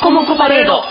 コモコパレード。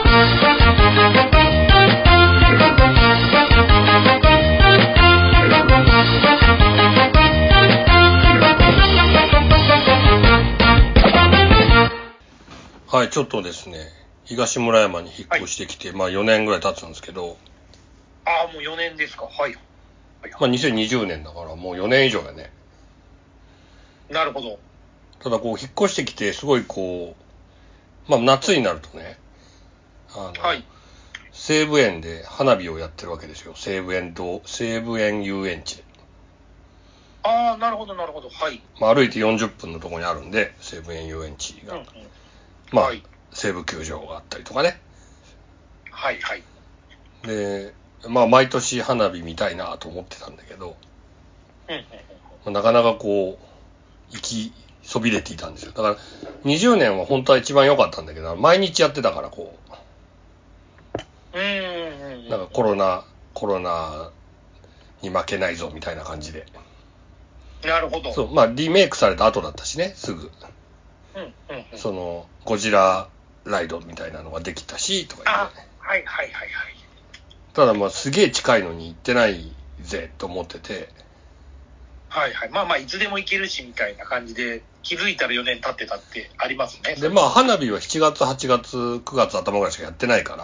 はい、ちょっとですね、東村山に引っ越してきて、まあ4年ぐらい経つんですけど。 ああ、もう4年ですか。はい。 まあ2020年だからもう4年以上だね。 なるほど。 ただこう引っ越してきてすごいこう、まあ夏になるとね、 はい。 西武園で花火をやってるわけですよ。西武園遊園地で。 ああ、なるほどなるほど。はい。 まあ歩いて40分のところにあるんで、西武園遊園地が。まあ、はい、西武球場があったりとかね。 はいはい。 で、まあ毎年花火見たいなと思ってたんだけど、なかなかこう、行きそびれていたんですよ。だから20年は本当は一番良かったんだけど、毎日やってたからこう、なんかコロナに負けないぞみたいな感じで。 なるほど。 そう、まあリメイクされた後だったしね、すぐ。そのゴジラライドみたいなのができたしとか言って。 はいはいはいはい。 ただまあすげえ近いのに行ってないぜと思ってて。 はいはい。まあまあいつでも行けるしみたいな感じで、気づいたら4年経ってたってありますね。 でまあ花火は7月8月9月頭ぐらいしかやってないから。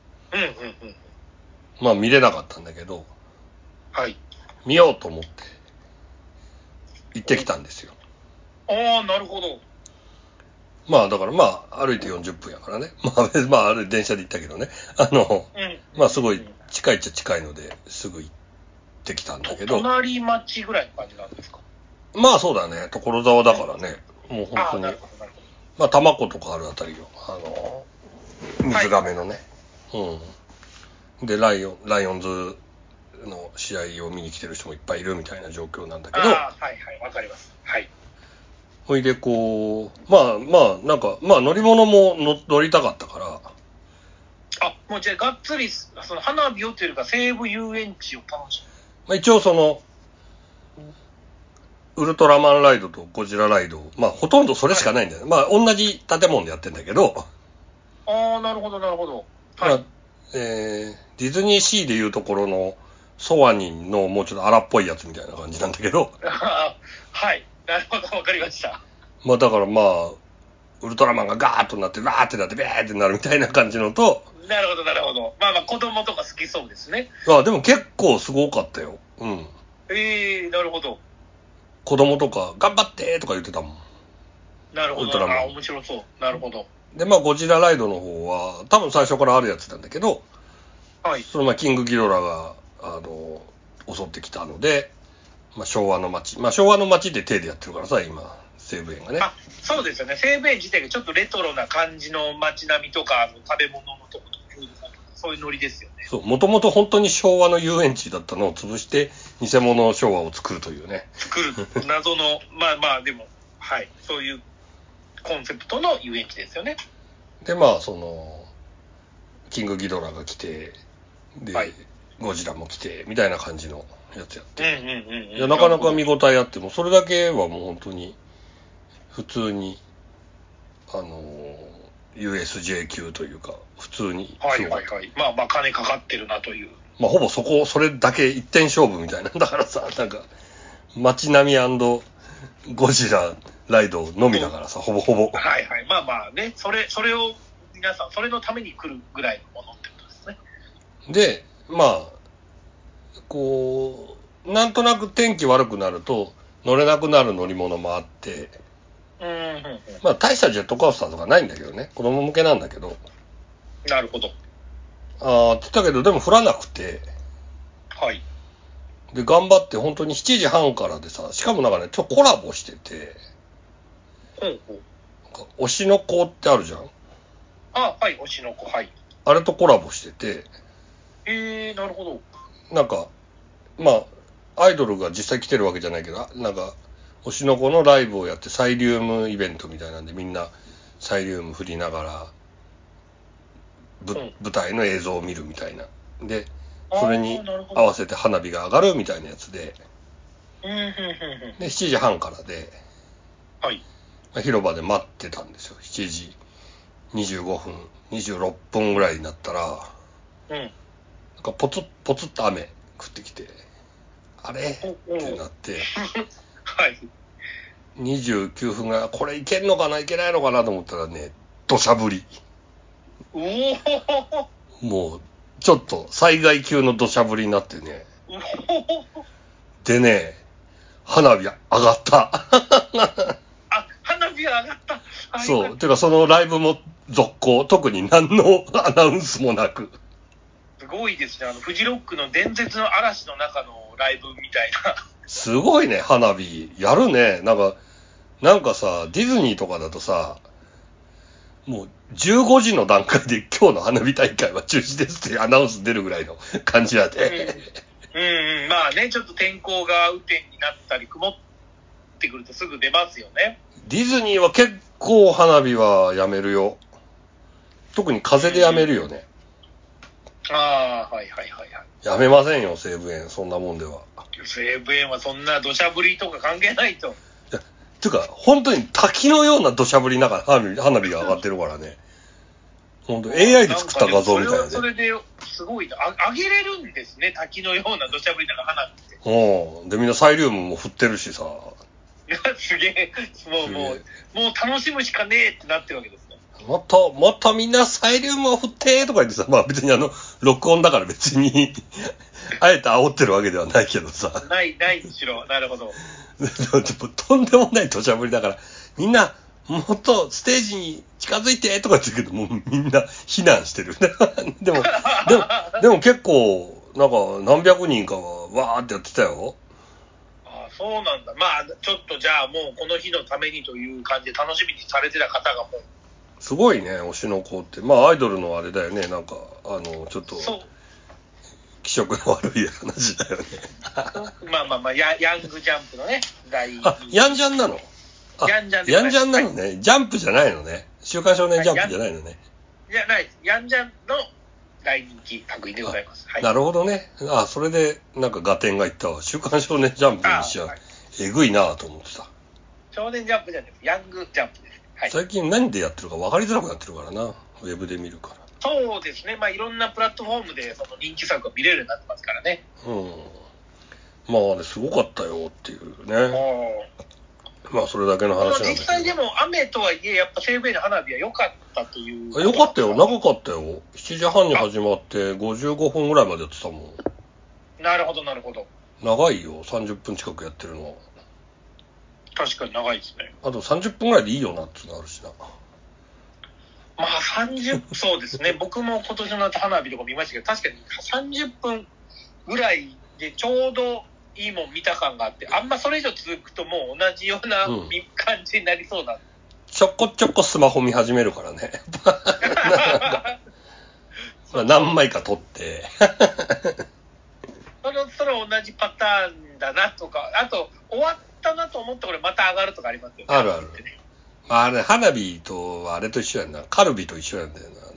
まあ見れなかったんだけど。 はい。 見ようと思って行ってきたんですよ。 ああ、なるほど。 まあだからまあ歩いて40分やからね。まあ電車で行ったけどね。まあすごい近いっちゃ近いのですぐ行ってきたんだけど。 隣町ぐらいの感じなんですか？ まあそうだね。所沢だからね。もう本当に。まあ多摩湖とかあるあたりよ。水がめのね。で、ライオンズの試合を見に来てる人もいっぱいいるみたいな状況なんだけど。 はいはい、わかります。はい。 ほいでこう、なんか、乗り物も乗りたかったから。 あ、もうじゃあがっつり、その花火をというか西武遊園地を楽しむ。一応その、ウルトラマンライドとゴジラライド、まあほとんどそれしかないんだよね。まあ同じ建物でやってんだけど。 ああ、なるほどなるほど。 はい。ディズニーシーでいうところのソアニンのもうちょっと荒っぽいやつみたいな感じなんだけど。 はい。なるほど、わかりました。 まあだからまあ、ウルトラマンがガーッとなって、ワーってなって、ベーってなるみたいな感じのと。 なるほどなるほど。まあまあ子供とか好きそうですね。 でも結構すごかったよ。 なるほど。 子供とか、頑張ってとか言ってたもん。 なるほど。面白そう。なるほど。 で、まあ、ゴジラライドの方は、多分最初からあるやつなんだけど、 はい。 そのまあ、キングギドラが、襲ってきたので、まあ、昭和の街で手でやってるからさ、今、西武園がね。 あ、そうですよね。西武園自体がちょっとレトロな感じの街並みとか、食べ物のとことか、そういうノリですよね。 そう、もともと本当に昭和の遊園地だったのを潰して、偽物昭和を作るというね。 作る、謎の、まあでも、はい、そういうコンセプトの遊園地ですよね。 で、まあ、その、キングギドラが来て、で、はい、ゴジラも来て、みたいな感じのやつやって。いや、なかなか見応えあっても、それだけはもう本当に、普通に、USJ 級というか、普通に。 はい。まあ、金かかってるなという。 まあ、ほぼそれだけ一点勝負みたいなんだからさ、なんか、街並み&ゴジラライドのみだからさ、ほぼ。 はい。まあね、それを、皆さん、それのために来るぐらいのものってことですね。で、 まあ、こう、なんとなく天気悪くなると、乗れなくなる乗り物もあって、まあ大したジェットコースターとかないんだけどね。子供向けなんだけど。 なるほど。 って言ったけど、でも降らなくて。 はい。 で、頑張って本当に7時半からでさ、しかもなんかね、コラボしてて。推しの子ってあるじゃん。 はい、推しの子、はい。 あれとコラボしてて。 なるほど。 なんか、まあ、アイドルが実際来てるわけじゃないけど、なんか、推しの子のライブをやってサイリウムイベントみたいなんでみんなサイリウム振りながら舞台の映像を見るみたいな。で、それに合わせて花火が上がるみたいなやつで。で、7時半からで、はい。広場で待ってたんですよ。7時 25分、26分ぐらいになったら、なんかポツッと雨降ってきて、あれってなって、 はい。 29分が、これいけんのかないけないのかなと思ったらね、土砂降り。もう、ちょっと災害級の土砂降りになってね。でね、花火上がった。 あ、花火上がった。 そう。てかそのライブも続行。特に何のアナウンスもなく。 すごいですね。フジロックの伝説の嵐の中のライブみたいな。 すごいね、花火。やるね。なんかさ、ディズニーとかだとさ、もう15時の段階で今日の花火大会は中止ですってアナウンス出るぐらいの感じやで。 まあね、ちょっと天候が雨天になったり曇ってくるとすぐ出ますよね。 ディズニーは結構花火はやめるよ。特に風でやめるよね。 ああ、はい。 やめませんよ、西武園。そんなもんでは。 西武園はそんな土砂降りとか関係ないと。 ていうか、本当に滝のような土砂降りながら花火が上がってるからね。本当 AI で作った画像みたいなね。 それですごいな。上げれるんですね、滝のような土砂降りながら花火って。 で、みんなサイリウムも振ってるしさ。 すげえ。もう楽しむしかねえってなってるわけですね。 もっとみんなサイリウムを振ってとか言ってさ、まあ別に録音だから別に、あえて煽ってるわけではないけどさ。 ないにしろ。なるほど。 とんでもない土砂降りだから、みんな、もっとステージに近づいてとか言ってるけど、もうみんな避難してる。でも結構、なんか何百人かはわーってやってたよ。 ああ、そうなんだ。まあ、ちょっとじゃあもうこの日のためにという感じで楽しみにされてた方がもう。 すごいね、推しの子って。まあアイドルのあれだよね、なんか、ちょっと、気色の悪い話だよね。 まあ、ヤングジャンプのね、 ヤンジャンなの？ ヤンジャンヤンジャンなのね。ジャンプじゃないのね。週刊少年ジャンプじゃないのね。 じゃないです。ヤンジャンの大人気作品でございます。はい、 なるほどね。それで、なんか合点がいったわ。週刊少年ジャンプにしちゃ、えぐいなぁと思ってた。 少年ジャンプじゃないです。ヤングジャンプです。はい、 最近何でやってるか分かりづらくなってるからな。ウェブで見るから。 そうですね。まあいろんなプラットフォームでその人気作が見れるようになってますからね。 まああれすごかったよっていうね。まあそれだけの話なんですけど。 実際でも雨とはいえやっぱ西武園の花火は良かったという。 良かったよ。長かったよ。7時半に始まって55分ぐらいまでやってたもん。 なるほど。 長いよ。30分近くやってるの。 確かに長いですね。 あと30分ぐらいでいいよなってのあるしな。 まあそうですね。僕も今年の夏花火とか見ましたけど、確かに30分ぐらいでちょうどいいもん見た感があって、あんまそれ以上続くともう同じような感じになりそうな。 ちょこちょこスマホ見始めるからね。何枚か撮って。 それ同じパターンだなとか、あと終わったなと思ってこれまた上がるとかありますよね。 ある。まあね、花火とあれと一緒やんな。カルビと一緒やんだよな。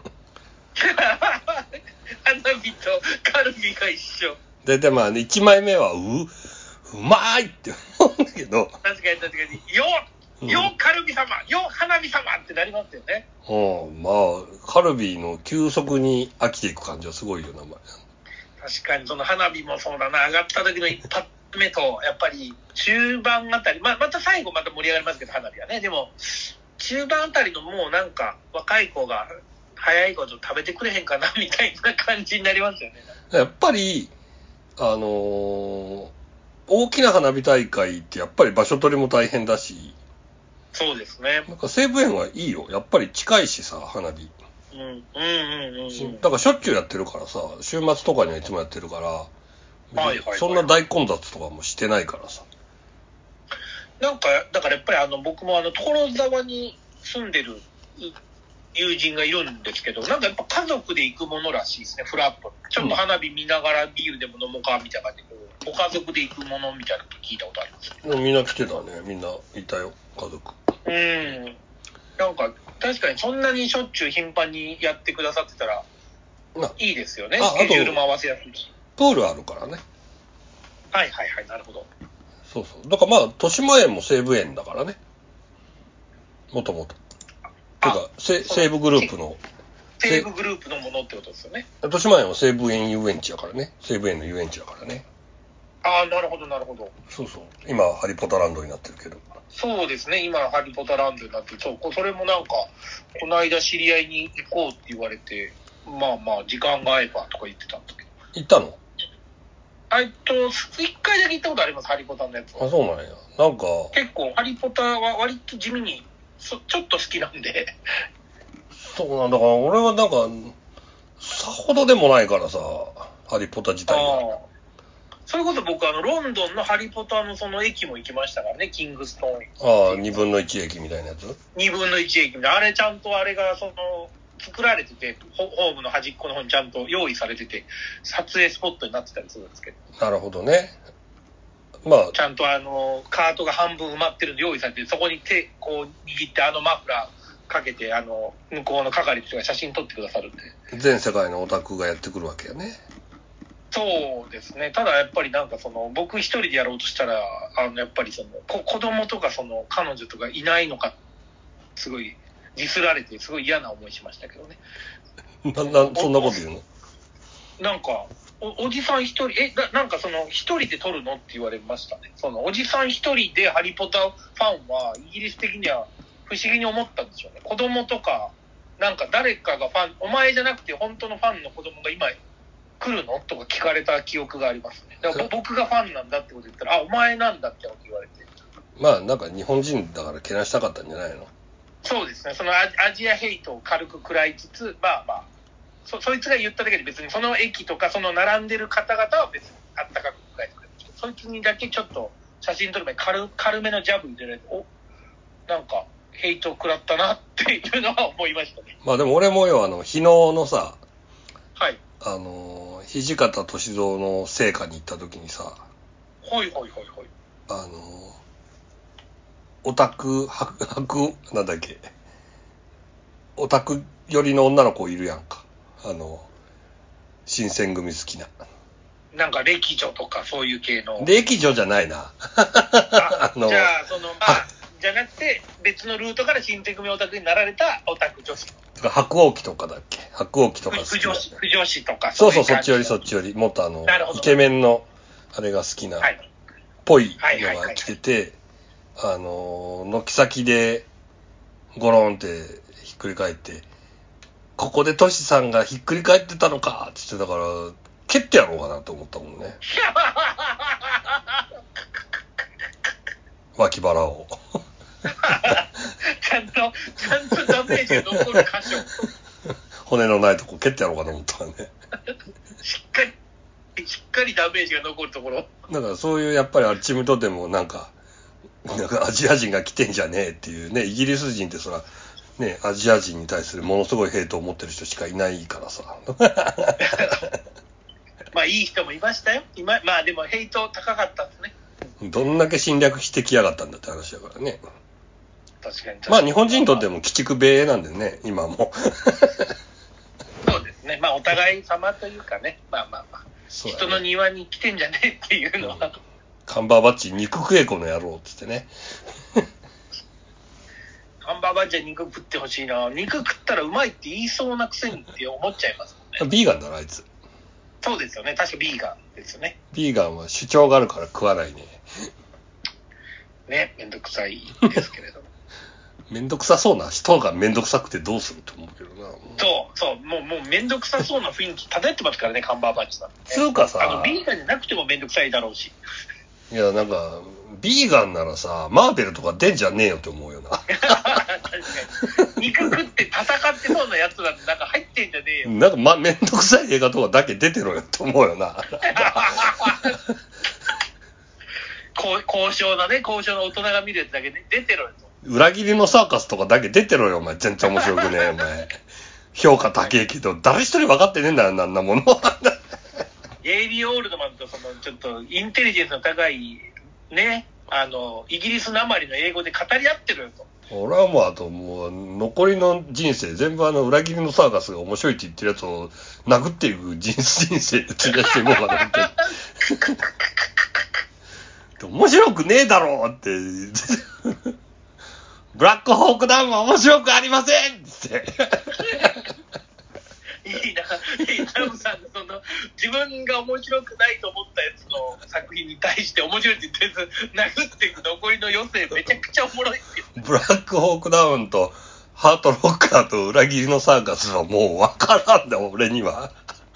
花火とカルビが一緒。 でまあね、1枚目はうまいって思うんだけど。 確かに。よカルビ様、よ花火様ってなりますよね。 まあカルビの急速に飽きていく感じはすごいよな。 確かにその花火もそうだな。上がった時の一発目とやっぱり中盤あたり、また最後また盛り上がりますけど花火はね。でも中盤あたりのもうなんか若い子が早いこと食べてくれへんかなみたいな感じになりますよね。 やっぱり大きな花火大会ってやっぱり場所取りも大変だし。 そうですね。 なんか西武園はいいよ。やっぱり近いしさ、花火。だからしょっちゅうやってるからさ、週末とかにはいつもやってるから、そんな大混雑とかもしてないからさ。 なんか、だからやっぱり僕も所沢に住んでる友人がいるんですけど、なんかやっぱ家族で行くものらしいですね、フラット。ちょっと花火見ながらビールでも飲もうかみたいな感じで、ご家族で行くものみたいなの聞いたことあります。 みんな来てたね。みんないたよ、家族。 なんか、確かにそんなにしょっちゅう頻繁にやってくださってたら、いいですよね。スケジュールも合わせやすいし。 プールあるからね。 はい、なるほど。 そう。だからまあ、豊島園も西武園だからね。もともと。 てか西武グループの西武グループのものってことですよね。 豊島園は西武園遊園地やからね。西武園の遊園地やからね。 ああ、なるほどなるほど。 そうそう。今ハリポタランドになってるけど。 そうですね。今ハリポタランドになってる。それもなんかこの間知り合いに行こうって言われて、まあまあ時間が合えばとか言ってたんだけど。 行ったの？ 一回だけ行ったことあります、ハリポタのやつ。 あ、そうなんや。なんか結構ハリポタは割と地味にちょっと好きなんで。 そうなんだから、俺はなんかさほどでもないからさ、ハリポタ自体が。 それこそ僕ロンドンのハリポタのその駅も行きましたからね、キングストーン駅。 ああ、2分の1駅みたいなやつ ？2分の1駅みたいな。あれちゃんとあれが作られてて、ホームの端っこの方にちゃんと用意されてて、撮影スポットになってたりするんですけど。 なるほどね。まあ。 ちゃんとカートが半分埋まってるんで用意されて、そこに手こう握ってマフラーかけて、向こうの係の人が写真撮ってくださるんで。 全世界のオタクがやってくるわけやね。 そうですね。ただやっぱりなんか僕一人でやろうとしたら、やっぱり子供とか彼女とかいないのか、すごいディスられて、すごい嫌な思いしましたけどね。 そんなこと言うの？ なんか、おじさん一人、なんか一人で撮るのって言われましたね。おじさん一人でハリポタファンは、イギリス的には不思議に思ったんでしょうね。子供とか、なんか誰かがお前じゃなくて本当のファンの子供が今来るのとか聞かれた記憶がありますね。だから僕がファンなんだってこと言ったら、お前なんだってこと言われて。 まあなんか日本人だからけなしたかったんじゃないの？ そうですね。アジアヘイトを軽く食らいつつ、まあまあ、そいつが言っただけで別にその駅とか並んでる方々は別にあったかく迎えてくれる。そいつにだけちょっと写真撮る前に軽めのジャブ入れられて、なんかヘイトを食らったなっていうのは思いましたね。 まあでも俺もよ、日野のさ、 はい。 土方歳三の生家に行った時にさ、 はい。 オタク、なんだっけ、オタク寄りの女の子いるやんか。新選組好きな。 なんか歴女とかそういう系の。 歴女じゃないな。 じゃあじゃなくて別のルートから新選組オタクになられたオタク女子。 白鸚記とかだっけ？白鸚記とか好きな。 不女子とか。 そう、そっちより。もっとイケメンの、あれが好きな、ぽいのが来てて、軒先で、ゴロンってひっくり返って、ここでトシさんがひっくり返ってたのかって言ってたから、蹴ってやろうかなと思ったもんね。脇腹を。 ちゃんとダメージが残る箇所。 骨のないとこ蹴ってやろうかと思ったらね。 しっかりダメージが残るところ。 だからそういうやっぱりあっち向とでもなんかアジア人が来てんじゃねえっていうね、イギリス人ってそら、ね、アジア人に対するものすごいヘイトを持ってる人しかいないからさ。 まあいい人もいましたよ。まあでもヘイト高かったですね。 どんだけ侵略してきやがったんだって話だからね。 確かに。 まあ日本人にとっても鬼畜米なんでね、今も。 そうですね。まあお互い様というかね。まあ。ね、人の庭に来てんじゃねえっていうのは。 カンバーバッチ肉食えこの野郎っつってね。 カンバーバッチは肉食ってほしいな。肉食ったらうまいって言いそうなくせにって思っちゃいますもんね。 ビーガンだなあいつ。 そうですよね。確かビーガンですよね。 ビーガンは主張があるから食わないね。 ね、めんどくさいですけれども。 めんどくさそうな人がめんどくさくてどうすると思うけどな。 そう、もうめんどくさそうな雰囲気漂ってますからね、カンバーバッチさん、ね。 つうかさ、 ビーガンじゃなくてもめんどくさいだろうし。 いや、なんか、ビーガンならさ、マーベルとか出んじゃねえよって思うよな。 確かに。肉食って戦ってそうなやつらなんか入ってんじゃねえよ。 なんか、めんどくさい映画とかだけ出てろよって思うよな。 交渉の大人が見るやつだけで出てろよと。 裏切りのサーカスとかだけ出てろよ、お前。全然面白くねえ、お前。評価高いけど、誰一人分かってねえんだよ、あんなもの。 ゲイリー・オールドマンとちょっとインテリジェンスの高いね、イギリスなまりの英語で語り合ってるよと。 俺はもうあともう残りの人生全部裏切りのサーカスが面白いって言ってるやつを殴っていく人生で費やしていこうかなって面白くねえだろうってブラックホークダウンは面白くありませんって。 いいな、タムさんのその自分が面白くないと思ったやつの作品に対して面白いって言って殴っていく残りの余生めちゃくちゃおもろいですよ。 ブラックホークダウンとハートロッカーと裏切りのサーカスはもう分からんだ俺には。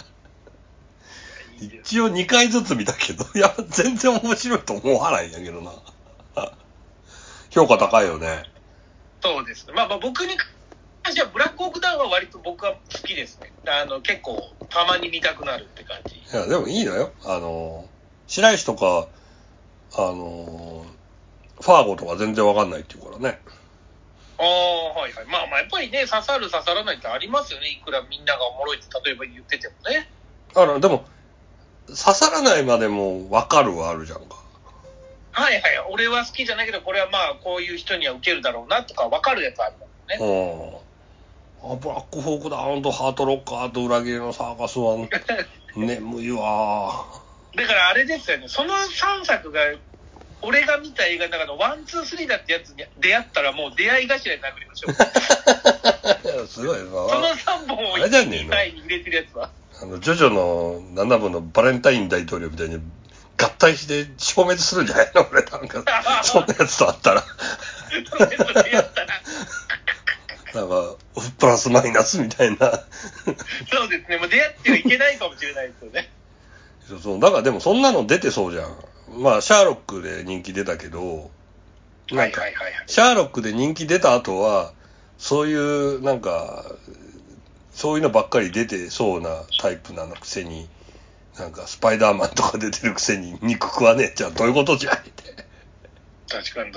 一応2回ずつ見たけど、いや全然面白いと思わないんやけどな。評価高いよね。 そうです。まあ僕に関してはブラックホークダウンは割と僕は好きですね。結構たまに見たくなるって感じ。 いやでもいいのよ。白石とかファーゴとか全然わかんないっていうからね。 ああ、はいはい。まあやっぱりね、刺さる刺さらないってありますよね。いくらみんながおもろいって例えば言っててもね。 でも刺さらないまでもわかるはあるじゃんか。 はいはい。俺は好きじゃないけど、これはまあこういう人にはウケるだろうなとかわかるやつあるもんね。 ブラックホークダウンとハートロッカーと裏切りのサーカスは眠いわ。 だからあれですよね。その3作が俺が見た映画の中の1、2、3だってやつに出会ったらもう出会い頭に殴りましょう。 すごいな。その3本を1位に入れてるやつは。 ジョジョの7部のバレンタイン大統領みたいに合体して消滅するんじゃないの俺なんか、そんなやつとあったら。 それと出会ったら。 なんか、プラスマイナスみたいな。 そうですね。もう出会ってはいけないかもしれないですよね。 そう。だからでもそんなの出てそうじゃん。まあ、シャーロックで人気出たけど、なんか、シャーロックで人気出た後は、そういう、なんか、そういうのばっかり出てそうなタイプなのくせに、なんかスパイダーマンとか出てるくせに肉食わねえじゃん。どういうことじゃいって。 確かに。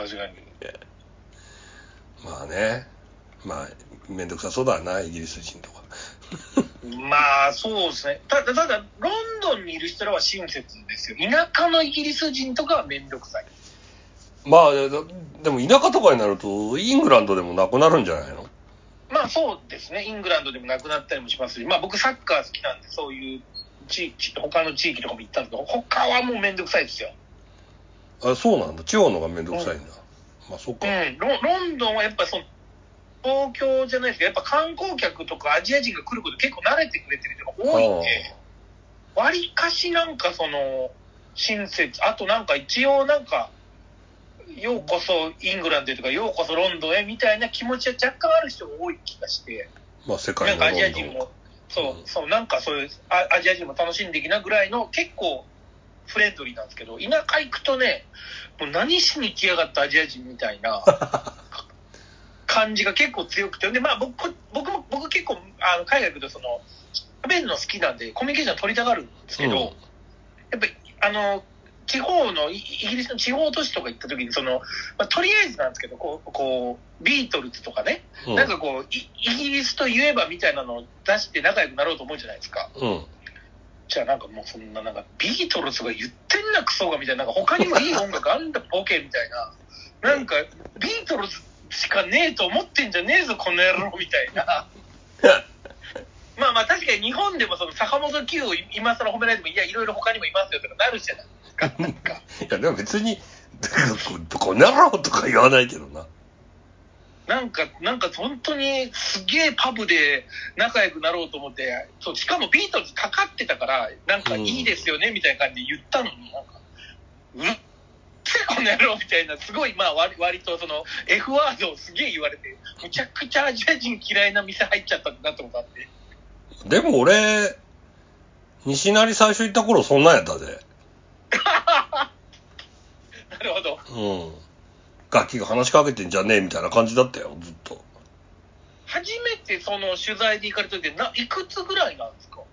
まあね。まあ、めんどくさそうだな、イギリス人とか。 まあ、そうですね。ただ、ロンドンにいる人らは親切ですよ。田舎のイギリス人とかはめんどくさい。 まあ、でも田舎とかになると、イングランドでもなくなるんじゃないの？ まあそうですね。イングランドでもなくなったりもしますし、まあ僕サッカー好きなんで、そういう他の地域とかも行ったんですけど、他はもうめんどくさいですよ。 あ、そうなんだ。地方のがめんどくさいんだ。まあ、そっか。 ロンドンはやっぱ東京じゃないですけど、やっぱ観光客とかアジア人が来ること結構慣れてくれてる人が多いんで、割かしなんか親切、あとなんか一応なんか、ようこそイングランドへとか、ようこそロンドンへみたいな気持ちは若干ある人が多い気がして、 まあ世界のロンドン。 なんかアジア人も、そう、なんかそういうアジア人も楽しんできなぐらいの結構フレンドリーなんですけど、田舎行くとね、もう何しに来やがったアジア人みたいな感じが結構強くて、で、まあ僕結構海外行くと喋るの好きなんでコミュニケーション取りたがるんですけど、やっぱり地方のイギリスの地方都市とか行った時にまあ、とりあえずなんですけどこうビートルズとかね、なんかこうイギリスといえばみたいなのを出して仲良くなろうと思うじゃないですか。じゃあなんかもうそんななんかビートルズが言ってんなクソがみたいな、なんか他にもいい音楽あんだボケみたいな、なんかビートルズしかねえと思ってんじゃねえぞこの野郎みたいな。まあ確かに日本でも坂本九を今更褒められても、いやいろいろ他にもいますよとかなるじゃないですか。 いやでも別にこの野郎とか言わないけどな。 なんか本当にすげえパブで仲良くなろうと思って、しかもビートルズかかってたからなんかいいですよねみたいな感じで言ったのに、なんかこの野郎みたいな、すごいまあ割とF ワードをすげえ言われて、むちゃくちゃアジア人嫌いな店入っちゃったってなったことあって。 でも俺西成最初行った頃そんなんやったぜ。 なるほど。 楽器が話しかけてんじゃねえみたいな感じだったよずっと。 初めて取材で行かれた時いくつぐらいなんですか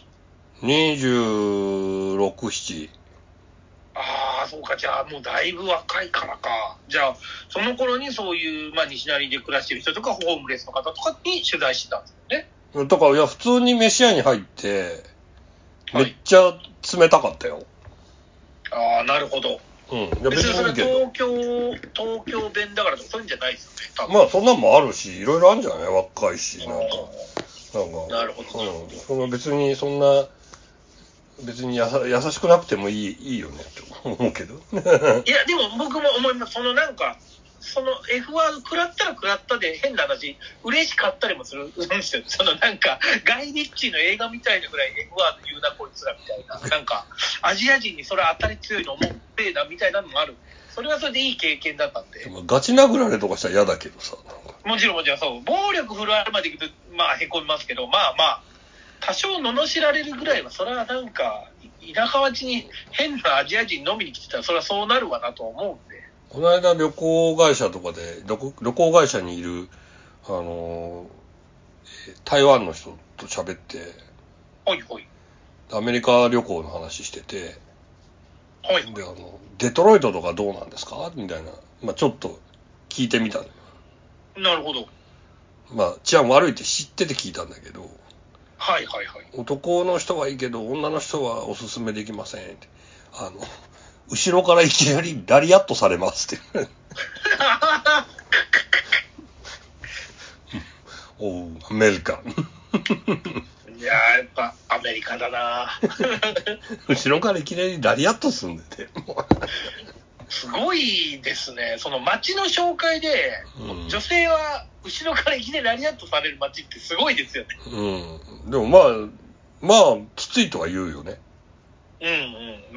？26、7。 ああ、そうか。じゃあもうだいぶ若いからか。じゃあその頃にそういうまあ西成で暮らしてる人とかホームレスの方とかに取材してたんですよね。 だからいや普通に飯屋に入ってめっちゃ冷たかったよ。 ああ、なるほど。別にそれ東京弁だからとかそういうんじゃないですよね。 まあそんなんもあるし、いろいろあるんじゃない？若いし、なんかなるほど。 別にそんな別に優しくなくてもいいよねと思うけど。 いやでも僕も思います。なんかその F ワード食らったら食らったで変な話、嬉しかったりもするんですよ。そのなんか、ガイ・リッチーの映画みたいなぐらい F ワード言うなこいつらみたいな。なんか、アジア人にそれ当たり強いの思ってなみたいなのもあるんで、それはそれでいい経験だったんで。 でもガチ殴られとかしたら嫌だけどさ。 もちろんそう。暴力振るわれまでいくと、まあ凹みますけど、まあ、多少罵られるぐらいは、それはなんか、田舎町に変なアジア人飲みに来てたら、それはそうなるわなと思うんで。 この間旅行会社とかで、旅行会社にいる、台湾の人と喋って、 はいはい。 アメリカ旅行の話してて、 はい。 で、デトロイトとかどうなんですかみたいな、まあちょっと聞いてみたのよ。 なるほど。 まあ治安悪いって知ってて聞いたんだけど、 はいはいはい。 男の人はいいけど、女の人はおすすめできませんって。後ろからいきなりラリアットされますって。おう、アメリカン。 いやー、やっぱアメリカだな後ろからいきなりラリアットすんでて。 すごいですね。その街の紹介で、女性は後ろからいきなりラリアットされる街ってすごいですよね。 うん。でもまあ、きついとは言うよね。 うんうん。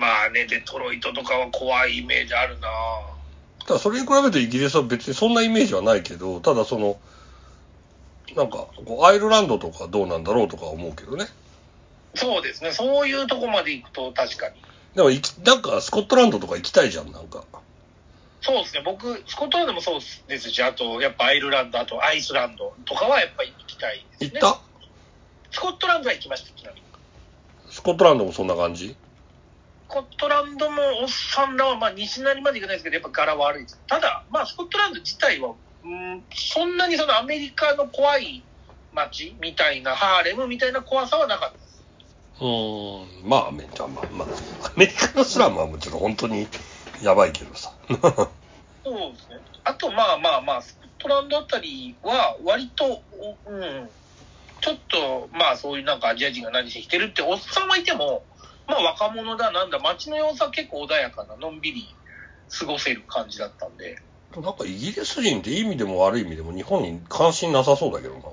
まあね、デトロイトとかは怖いイメージあるなただそれに比べるとイギリスは別にそんなイメージはないけど、ただなんか、アイルランドとかどうなんだろうとか思うけどね。 そうですね。そういうとこまで行くと確かに。 でもなんかスコットランドとか行きたいじゃん、なんか。 そうですね。僕、スコットランドもそうですし、あと、やっぱアイルランド、あとアイスランドとかはやっぱり行きたいですね。 行った？ スコットランドは行きました、ちなみに。 スコットランドもそんな感じ？ スコットランドもおっさんらは、まあ西成まで行かないですけど、やっぱ柄悪いです。ただ、まあスコットランド自体は、そんなにそのアメリカの怖い街みたいな、ハーレムみたいな怖さはなかったです。 まあ、アメリカのスラムはもちろん本当にやばいけどさ。 そうですね。あと、まあ、スコットランドあたりは、割と、ちょっと、まあ、そういうなんかアジア人が何してきてるっておっさんはいても、まあ、若者だなんだ、街の様子は結構穏やかな、のんびり過ごせる感じだったんで。 なんかイギリス人っていい意味でも悪い意味でも日本に関心なさそうだけどな。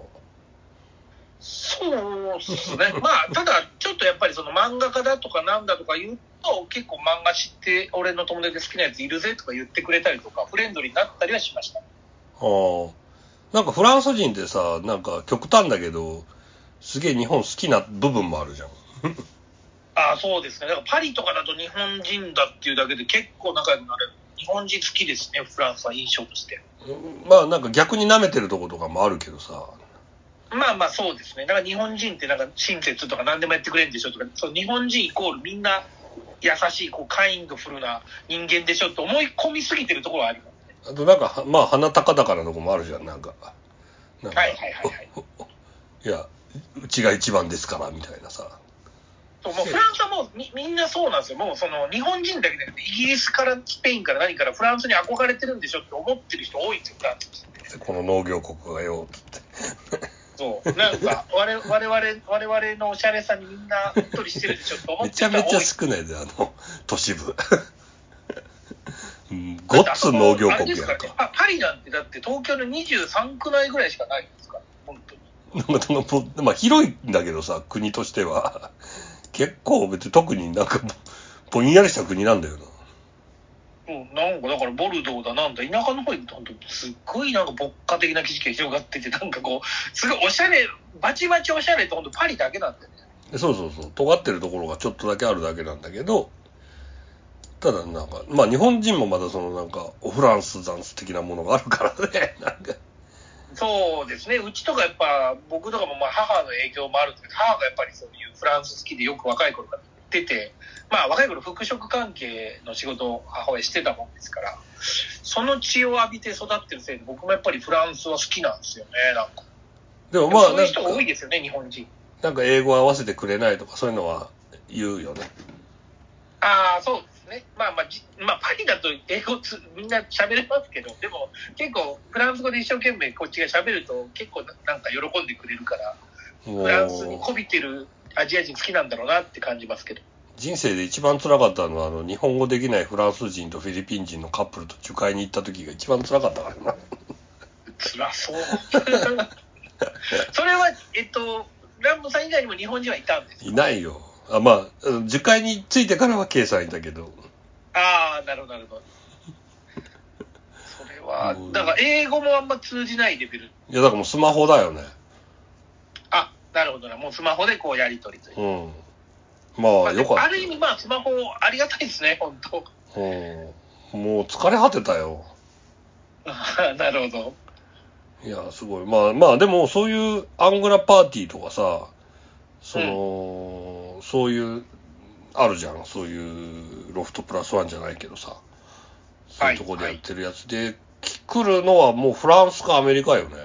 そうですね。まあ、ただ、ちょっとやっぱりその漫画家だとかなんだとか言うと、結構漫画知って、俺の友達で好きなやついるぜとか言ってくれたりとか、フレンドリーになったりはしました。 なんかフランス人ってさ、なんか極端だけど、すげえ日本好きな部分もあるじゃん。 ああ、そうですね。だからパリとかだと日本人だっていうだけで結構仲良くなれる。日本人好きですね、フランスは印象として。 まあなんか逆に舐めてるとことかもあるけどさ。 まあそうですね。だから日本人ってなんか親切とか何でもやってくれるんでしょとか、そう日本人イコールみんな優しい、こうカインドフルな人間でしょって思い込みすぎてるところはありますね。 あとなんか、まあ鼻高々なとこもあるじゃん、なんか。 はいはいはいはい。 いや、うちが一番ですから、みたいなさ。 もうフランスはもうみんなそうなんですよ。もうその日本人だけでイギリスからスペインから何からフランスに憧れてるんでしょって思ってる人多いんですよ、フランスって。 この農業国がよ、つって。 そう。なんか、我々のおしゃれさにみんなうっとりしてるでしょって思ってる人めちゃめちゃ少ないで、都市部。ごっつ農業国やんか。 パリなんてだって東京の23区内ぐらいしかないんですから、本当に。 まあ広いんだけどさ、国としては。結構別に特になんかぼんやりした国なんだよな。 なんかだからボルドーだなんだ、田舎の方行くと本当すっごいなんか牧歌的な景色が広がってて、なんかこう、すごいおしゃれ、バチバチおしゃれって本当パリだけなんだよね。 そう。尖ってるところがちょっとだけあるだけなんだけど、ただなんか、まあ日本人もまだそのなんか、フランスザンス的なものがあるからね、なんか。 そうですね。うちとかやっぱ、僕とかもまあ母の影響もあるんですけど、母がやっぱりそういうフランス好きでよく若い頃から行ってて、まあ若い頃服飾関係の仕事を母親してたもんですから、その血を浴びて育ってるせいで僕もやっぱりフランスは好きなんですよね、なんか。 でもまあそういう人多いですよね、日本人。 なんか英語合わせてくれないとかそういうのは言うよね。 ああ、そうですね。まあパリだと英語みんな喋れますけど、でも結構フランス語で一生懸命こっちが喋ると結構なんか喜んでくれるから、フランスに媚びてるアジア人好きなんだろうなって感じますけど。 人生で一番辛かったのは、日本語できないフランス人とフィリピン人のカップルと仲介に行った時が一番辛かったからな。 辛そう。それは、ランボさん以外にも日本人はいたんですか？ いないよ。まあ、樹海に着いてからは K さんいたけど。 ああ、なるほど、なるほど。それは、だから英語もあんま通じないレベル。 いや、だからもうスマホだよね。 あ、なるほどな。もうスマホでこうやり取りという。 うん。まあ、よかった。 ある意味、まあ、スマホありがたいですね、本当。 もう疲れ果てたよ。 なるほど。 いや、すごい。まあ、でも、そういうアングラパーティーとかさ、そういう、あるじゃん。そういうロフトプラスワンじゃないけどさ。そういうとこでやってるやつで、来るのはもうフランスかアメリカよね。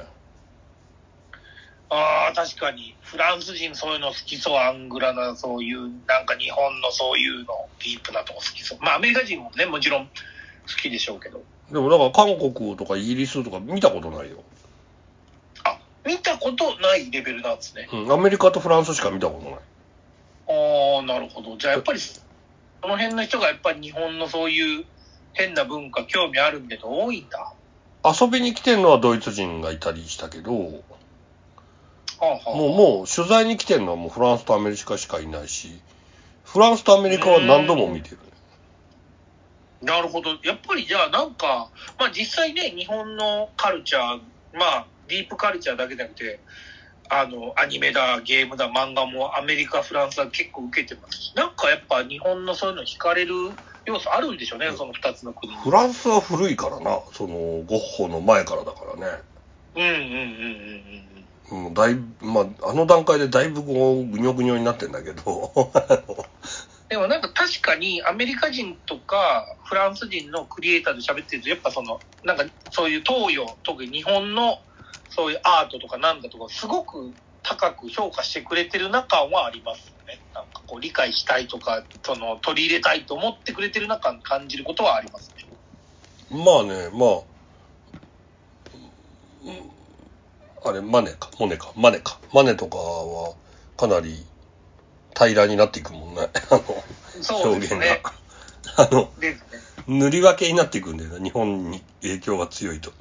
ああ、確かに。フランス人そういうの好きそう。アングラな、そういう、なんか日本のそういうの、ディープなとこ好きそう。まあ、アメリカ人もね、もちろん好きでしょうけど。 でも、だから韓国とかイギリスとか見たことないよ。 あ、見たことないレベルなんですね。 アメリカとフランスしか見たことない。 ああ、なるほど。じゃあやっぱり、その辺の人がやっぱり日本のそういう変な文化、興味あるんで多いんだ。 遊びに来てるのはドイツ人がいたりしたけど、もう取材に来てるのはもうフランスとアメリカしかいないし、フランスとアメリカは何度も見てる。 なるほど。やっぱりじゃあなんか、まあ実際ね、日本のカルチャー、まあディープカルチャーだけじゃなくて、アニメだ、ゲームだ、漫画もアメリカ、フランスは結構受けてますし、なんかやっぱ日本のそういうの惹かれる要素あるんでしょうね、その2つの国に。 フランスは古いからな、そのゴッホの前からだからね。だいぶ、まあ、あの段階でだいぶこう、ぐにょぐにょになってんだけど。 でもなんか確かにアメリカ人とかフランス人のクリエイターで喋ってると、やっぱなんかそういう東洋、特に日本のそういうアートとかなんだとか、すごく高く評価してくれてる中はありますよね。なんかこう理解したいとか、取り入れたいと思ってくれてる中に感じることはありますね。 まあね、あれ、マネとかはかなり平らになっていくもんね。 そうですね。 表現が。塗り分けになっていくんだよね。日本に影響が強いと。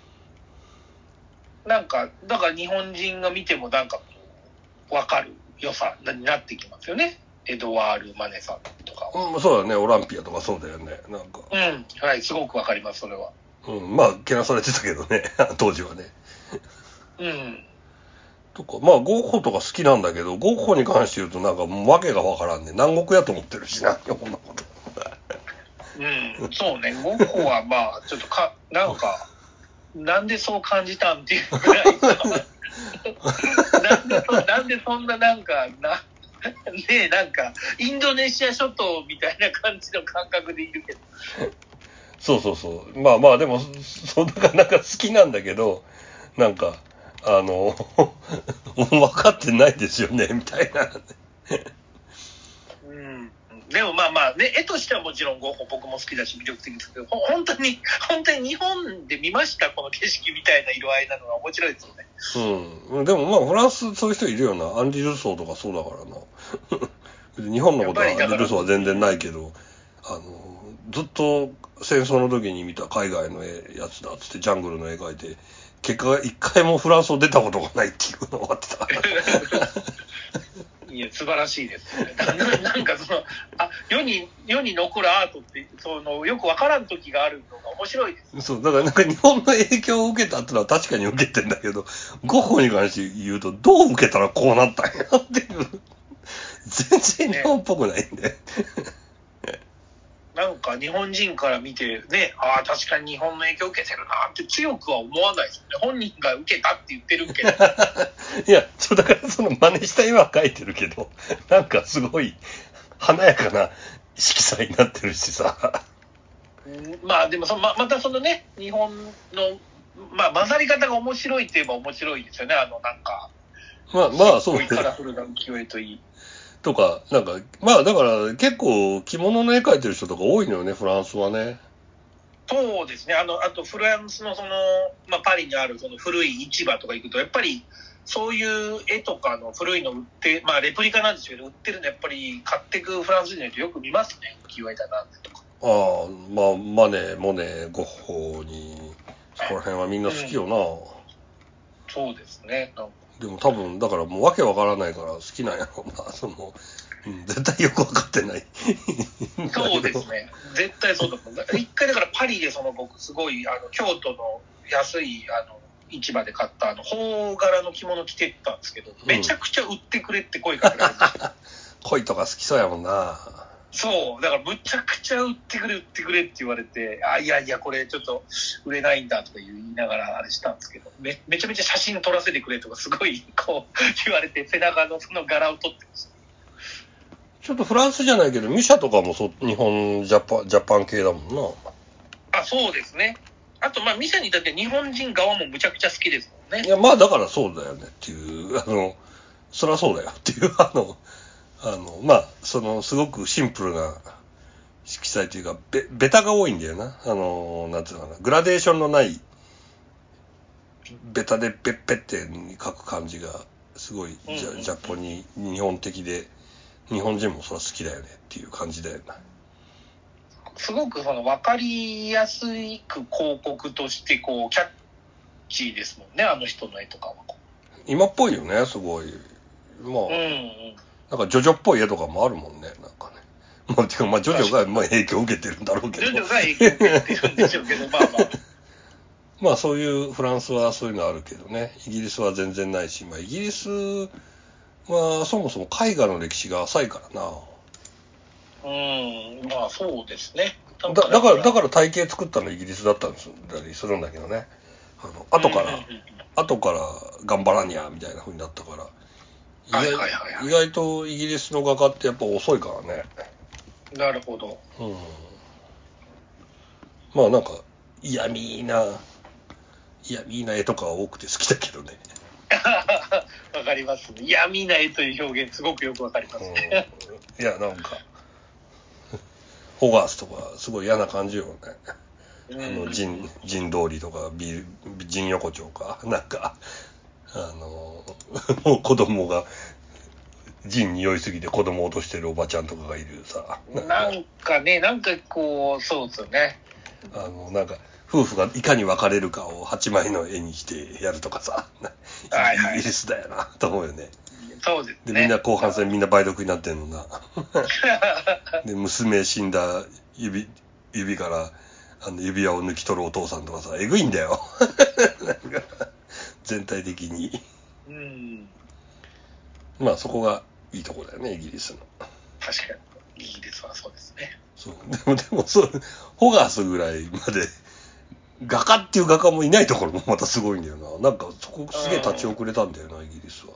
なんか、だから日本人が見てもなんかわかる良さになってきますよね。エドワール・マネさんとかは。そうだね。オランピアとかそうだよね。なんか。 はい、すごくわかります、それは。 まあ、けなされてたけどね。当時はね。とか、まあ、ゴッホとか好きなんだけど、ゴッホに関して言うとなんかもう訳がわからんね。南国やと思ってるしな、こんなこと。 そうね。ゴッホはまあ、ちょっとなんか、なんでそう感じたんっていうぐらいなんでそんななんか、なんか、インドネシア諸島みたいな感じの感覚でいるけど。 そう。まあ、でも、なんか好きなんだけど、なんか、分かってないですよね、みたいな。 でもまあね、絵としてはもちろんゴッホ僕も好きだし魅力的ですけど、本当に日本で見ましたこの景色みたいな色合いなのが面白いですよね。 でもまあフランスそういう人いるよな。アンリ・ルソーとかそうだからな。日本のことはアンリ・ルソーは全然ないけど、ずっと戦争の時に見た海外のやつだっつってジャングルの絵描いて、結果一回もフランスを出たことがないっていうのがあってたから。 いや、素晴らしいですよね。なんか世に残るアートって、よくわからん時があるのが面白いです。 そう、だからなんか日本の影響を受けたってのは確かに受けてんだけど、ゴッホに関して言うと、どう受けたらこうなったんやっていう。全然日本っぽくないんで。 なんか日本人から見てね、確かに日本の影響を受けてるなって強くは思わないですよね。本人が受けたって言ってるけど。 いや、だからその真似した絵は描いてるけど、なんかすごい華やかな色彩になってるしさ。 まあでもまたね、日本の、まあ混ざり方が面白いって言えば面白いですよね。なんか。 まあそうね。すごいカラフルな浮世絵といい。 とか、なんか、まあだから結構着物の絵描いてる人とか多いのよね、フランスはね。 そうですね。あとフランスのパリにあるその古い市場とか行くと、やっぱりそういう絵とかの古いの売って、まあレプリカなんですけど、売ってるのやっぱり買ってくフランス人の人よく見ますね。浮世絵だなとか。 ああ、まあ、マネ、モネ、ゴッホに、そこら辺はみんな好きよな。 そうですね。 でも多分、だからもうわけわからないから好きなんやろうな。絶対よくわかってない。 そうですね。絶対そうだと思う。一回だからパリで僕すごい、京都の安い、市場で買った邦柄の着物着てったんですけど、めちゃくちゃ売ってくれって声かけられました。 恋とか好きそうやもんな。 そう。だからむちゃくちゃ売ってくれって言われて、いや、これちょっと売れないんだとか言いながらあれしたんですけど、めちゃめちゃ写真撮らせてくれとかすごい言われて、背中のその柄を撮ってました。 ちょっとフランスじゃないけど、ミシャとかも日本ジャパン系だもんな。そうですね。あと、ミシャにだって日本人側もむちゃくちゃ好きですもんね。 いや、まあだからそうだよねっていう、そりゃそうだよっていう、まあ、すごくシンプルな色彩というか、ベタが多いんだよな。なんていうのかな、グラデーションのない、ベタでペッペって描く感じが、すごい、ジャポニ、日本的で、日本人もそれは好きだよねっていう感じだよな。 すごく分かりやすく広告としてキャッチーですもんね、あの人の絵とかは。 今っぽいよね、すごい。まあ、なんかジョジョっぽい絵とかもあるもんね、なんかね。まあ、ジョジョが影響を受けてるんだろうけど。 ジョジョが影響を受けてるんでしょうけど、まあ。 まあそういうフランスはそういうのあるけどね。イギリスは全然ないし、まあイギリスはそもそも絵画の歴史が浅いからな。 まあそうですね。 だから体系作ったのイギリスだったりするんだけどね。後から頑張らにゃみたいな風になったから。意外とイギリスの画家ってやっぱ遅いからね。 なるほど。 まあなんか嫌味な絵とか多くて好きだけどね。 わかりますね。嫌味な絵という表現すごくよくわかりますね。 いやなんかホガースとかすごい嫌な感じよね。陣通りとか陣横丁かなんか子供が陣に酔いすぎて子供を落としてるおばちゃんとかがいるさ。 なんかそうですよね。 なんか夫婦がいかに別れるかを8枚の絵にしてやるとかさ。イギリスだよなと思うよね。 そうですね。 でみんな後半戦みんな梅毒になってんのな。で娘死んだ指から指輪を抜き取るお父さんとかさ、えぐいんだよ。なんか全体的に。まあそこがいいとこだよね、イギリスの。 確かに。イギリスはそうですね。 そう。でもホガースぐらいまで、画家っていう画家もいないところもまたすごいんだよな。なんかそこすげえ立ち遅れたんだよな、イギリスは。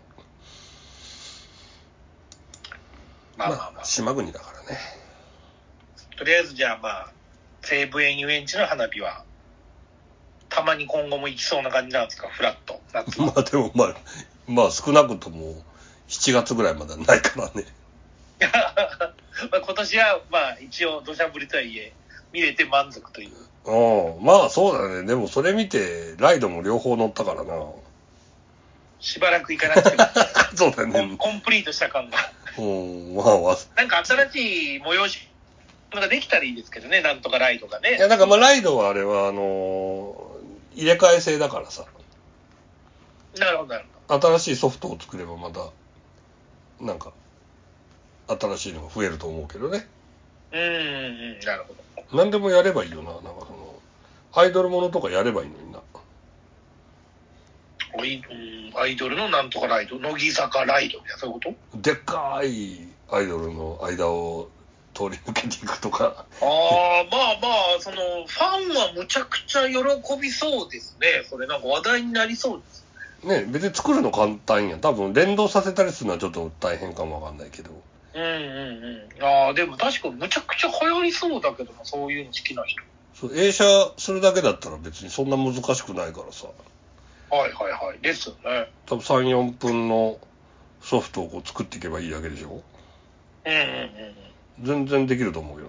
まあ、島国だからね。 とりあえずじゃあ西武園遊園地の花火は、たまに今後も行きそうな感じなんですか、フラット。 まあでもまあ少なくとも7月ぐらいまではないからね。 今年は一応土砂降りとはいえ、見れて満足という。 まあそうだね。でもそれ見て、ライドも両方乗ったからな。 しばらく行かなくても。 そうだね。 コンプリートした感が。 なんか新しい催しができたらいいですけどね、なんとかライドがね。 いや、なんかライドはあれは入れ替え制だからさ。 なるほど。 新しいソフトを作ればまた、なんか、新しいのが増えると思うけどね。 なるほど。 何でもやればいいよな。なんかアイドルものとかやればいいのにな。 アイドルのなんとかライド、乃木坂ライドみたいな、そういうこと？ でっかいアイドルの間を通り抜けていくとか。 ファンはむちゃくちゃ喜びそうですね。それなんか話題になりそうです。 ね、別に作るの簡単やん。多分連動させたりするのはちょっと大変かもわかんないけど。 でも確かむちゃくちゃ流行りそうだけどな、そういうの好きな人。 そう、映写するだけだったら別にそんな難しくないからさ。 ですよね。 多分3、4分のソフトを作っていけばいいだけでしょ。全然できると思うよ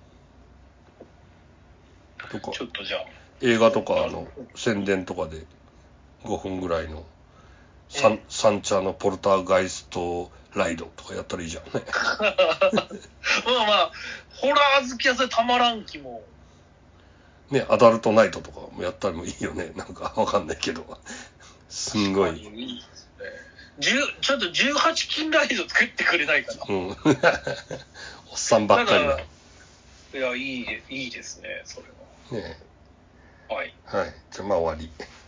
な。とか。 ちょっとじゃあ。 映画とか宣伝とかで5分ぐらいのサンチャのポルターガイストライドとかやったらいいじゃんね。 まあ、ホラー好きはそれたまらん気も。 ね、アダルトナイトとかもやったらもいいよね。なんかわかんないけど。すんごい。 いいですね。ちょっと18金ライド作ってくれないかな。 おっさんばっかりだ。 いや、いいですね、それは。 ねはい。 はい。じゃあまあ終わり。